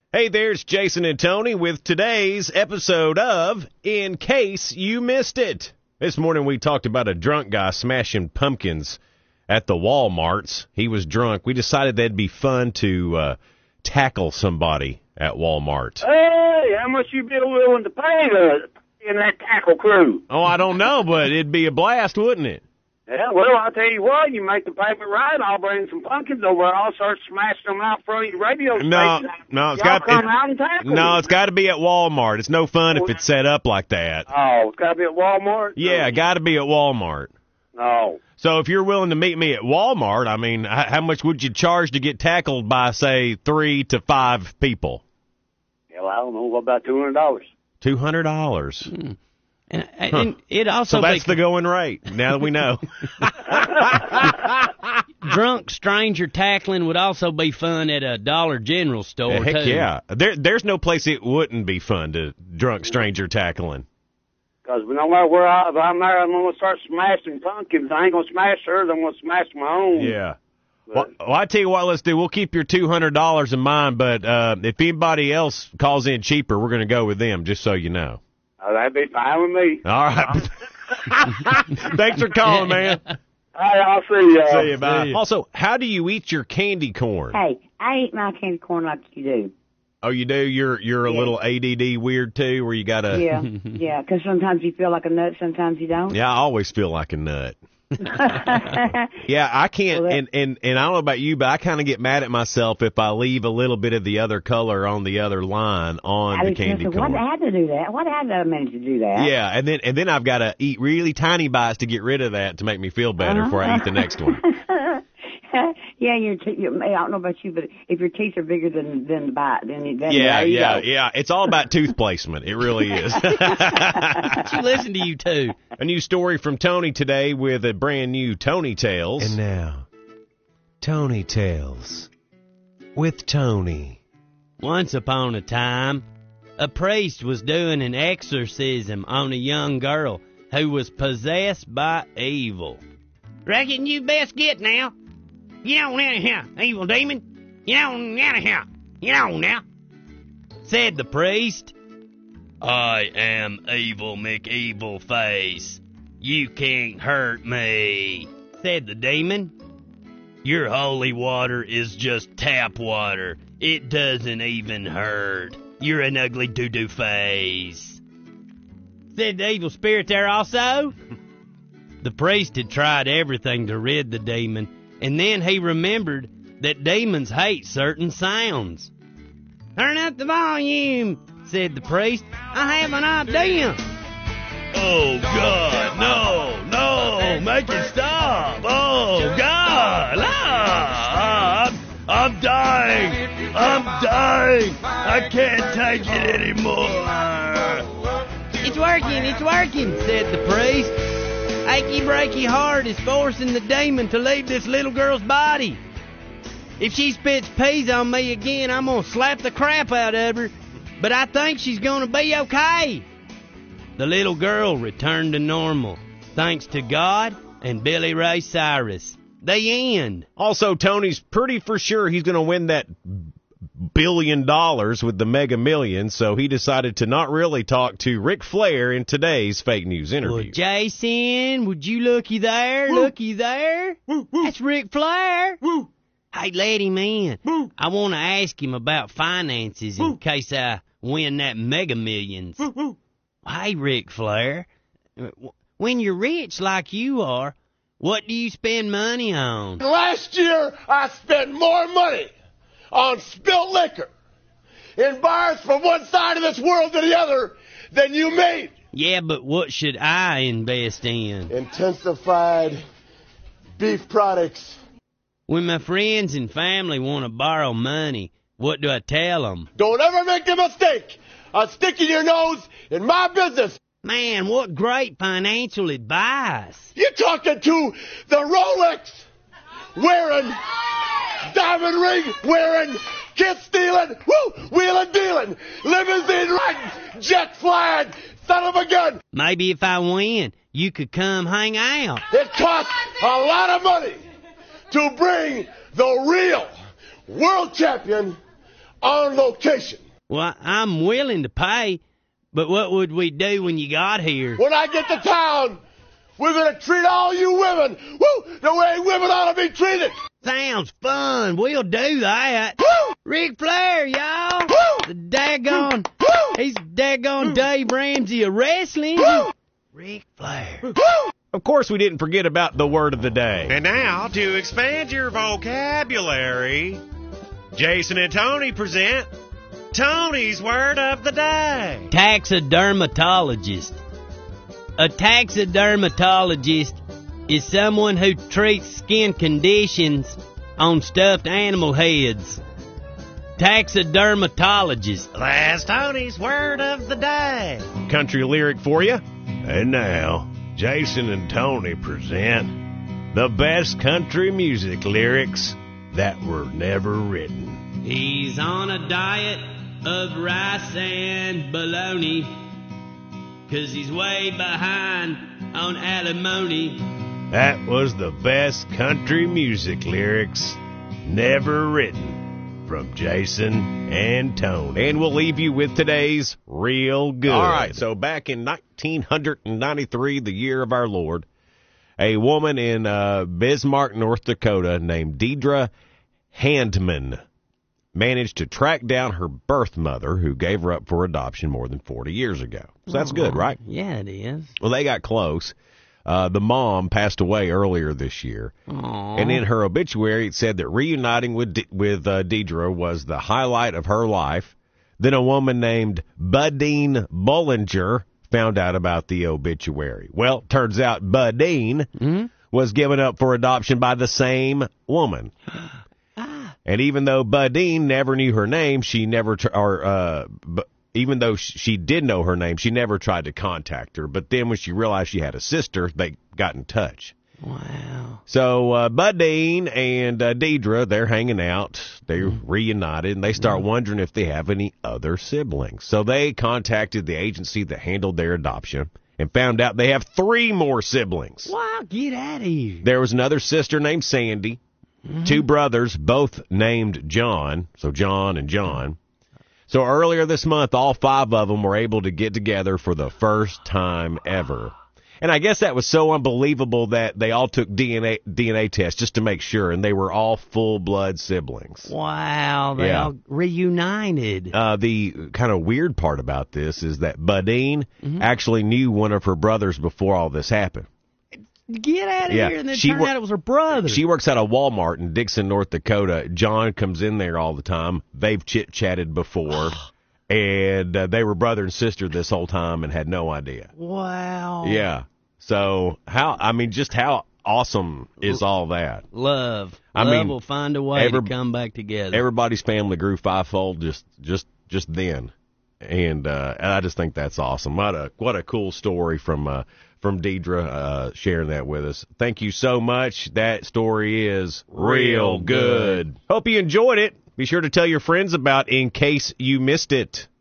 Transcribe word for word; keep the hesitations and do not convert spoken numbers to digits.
Hey, there's Jason and Tony with today's episode of In Case You Missed It. This morning we talked about a drunk guy smashing pumpkins at the Walmarts. He was drunk. We decided that'd be fun to uh, tackle somebody at Walmart. Hey, how much you be willing to pay to, in that tackle crew? Oh, I don't know, but it'd be a blast, wouldn't it? Yeah, well, I'll tell you what, you make the payment right, I'll bring some pumpkins over, I'll start smashing them out front of your radio station. No, no, it's Y'all got come it, out and tackle No, me. it's got to be at Walmart. It's no fun if it's set up like that. Oh, it's got to be at Walmart? Yeah, got to be at Walmart. No. So if you're willing to meet me at Walmart, I mean, h- how much would you charge to get tackled by, say, three to five people? Yeah, well, I don't know, what about two hundred dollars? Two hundred dollars. Mm. And, and it also So that's be, the going rate. Now that we know. drunk stranger tackling would also be fun at a Dollar General store. Heck too. yeah. There, there's no place it wouldn't be fun to drunk stranger tackling. Because no matter where I, if I'm there, I'm going to start smashing pumpkins. I ain't going to smash hers, I'm going to smash my own. Yeah. Well, well, I tell you what, let's do. We'll keep your two hundred dollars in mind, but uh, if anybody else calls in cheaper, we're going to go with them, just so you know. Oh, that'd be fine with me. All right. Thanks for calling, man. Hey, I'll see you. See you, bye. Also, how do you eat your candy corn? Hey, I eat my candy corn like you do. Oh, you do? You're you're a Yeah. little A D D weird, too, where you got to... Yeah, yeah, because sometimes you feel like a nut, sometimes you don't. Yeah, I always feel like a nut. Yeah, I can't, Well, that- and, and, and I don't know about you, but I kind of get mad at myself if I leave a little bit of the other color on the other line on I the was candy just, why corn. did I have to do that? Why did I have to manage to do that? Yeah, and then and then I've got to eat really tiny bites to get rid of that to make me feel better before I eat the next one. Yeah, your te- your, I don't know about you, but if your teeth are bigger than than the bite, then, then Yeah, there you yeah, go. yeah. It's all about tooth placement. It really is. She listened to you, too. A new story from Tony today with a brand new Tony Tales. And now, Tony Tales with Tony. Once upon a time, a priest was doing an exorcism on a young girl who was possessed by evil. Reckon you best get now. Get on out of here, evil demon. Get on out of here. Get on now, said the priest. I am Evil McEvil Face. You can't hurt me, said the demon. Your holy water is just tap water. It doesn't even hurt. You're an ugly doo-doo face, said the evil spirit there also. The priest had tried everything to rid the demon, and then he remembered that demons hate certain sounds. Turn up the volume, said the priest. I have an idea. Oh, God, no, no, make it stop. Oh, God, ah, I'm, I'm dying. I'm dying. I can't take it anymore. It's working, it's working, said the priest. Achy breaky heart is forcing the demon to leave this little girl's body. If she spits peas on me again, I'm going to slap the crap out of her. But I think she's going to be okay. The little girl returned to normal, thanks to God and Billy Ray Cyrus. The end. Also, Tony's pretty for sure he's going to win that billion dollars with the Mega Millions, so he decided to not really talk to Ric Flair in today's fake news interview. Well, Jason, would you looky there? Woo. Looky there? Woo, woo. That's Ric Flair. Woo. Hey, let him in. Woo. I want to ask him about finances in Woo. case I win that Mega Millions. Woo, woo. Hey, Ric Flair, when you're rich like you are, what do you spend money on? Last year, I spent more money on spilt liquor in bars from one side of this world to the other than you made. Yeah, but what should I invest in? Intensified beef products. When my friends and family want to borrow money, what do I tell them? Don't ever make the mistake of sticking your nose in my business. Man, what great financial advice. You're talking to the Rolex wearing, diamond ring wearing, kiss stealing, woo, wheeling dealing, limousine riding, jet flying, son of a gun. Maybe if I win, you could come hang out. It costs a lot of money to bring the real world champion on location. Well, I'm willing to pay, but what would we do when you got here? When I get to town, we're going to treat all you women, woo, the way women ought to be treated. Sounds fun. We'll do that. Woo! Ric Flair, y'all. Woo! The daggone, Woo! he's daggone Dave Ramsey of wrestling. Woo! Ric Flair. Woo! Of course, we didn't forget about the word of the day. And now, to expand your vocabulary, Jason and Tony present Tony's Word of the Day. Taxidermatologist. A taxidermatologist is someone who treats skin conditions on stuffed animal heads. Taxidermatologist. That's Tony's Word of the Day. Country lyric for you. And now, Jason and Tony present The best country music lyrics that were never written. He's on a diet of rice and bologna, 'cause he's way behind on alimony. That was the best country music lyrics never written from Jason and Tony. And we'll leave you with today's Real Good. All right, so back in nineteen ninety-three, the year of our Lord, a woman in uh, Bismarck, North Dakota, named Deidre Handman managed to track down her birth mother, who gave her up for adoption more than forty years ago. So that's good, right? Yeah, it is. Well, they got close. Uh, the mom passed away earlier this year. Aww. And in her obituary, it said that reuniting with De- with uh, Deidre was the highlight of her life. Then a woman named Budine Bollinger found out about the obituary. Well, turns out Budine Mm-hmm. was given up for adoption by the same woman. And even though Budine never knew her name, she never, tr- or uh, b- even though sh- she did know her name, she never tried to contact her. But then when she realized she had a sister, they got in touch. Wow. So uh, Budine and uh, Deidre, they're hanging out. They're Mm. reunited, and they start wondering if they have any other siblings. So they contacted the agency that handled their adoption and found out they have three more siblings. Wow, get out of here. There was another sister named Sandy, Mm-hmm. two brothers, both named John, so John and John. So earlier this month, all five of them were able to get together for the first time ever. And I guess that was so unbelievable that they all took D N A D N A tests just to make sure, and they were all full-blood siblings. Wow, they Yeah. all reunited. Uh, the kind of weird part about this is that Budine Mm-hmm. actually knew one of her brothers before all this happened. Get out of Yeah, here, and then she turned wor- out it was her brother. She works at a Walmart in Dixon, North Dakota. John comes in there all the time. They've chit-chatted before, and uh, they were brother and sister this whole time and had no idea. Wow. Yeah. So, how, I mean, just how awesome is all that? Love. I Love mean, will find a way every- to come back together. Everybody's family grew fivefold just just just then. And uh, I just think that's awesome. What a what a cool story from uh, from Deidre uh, sharing that with us. Thank you so much. That story is real good. Hope you enjoyed it. Be sure to tell your friends about In Case You Missed It.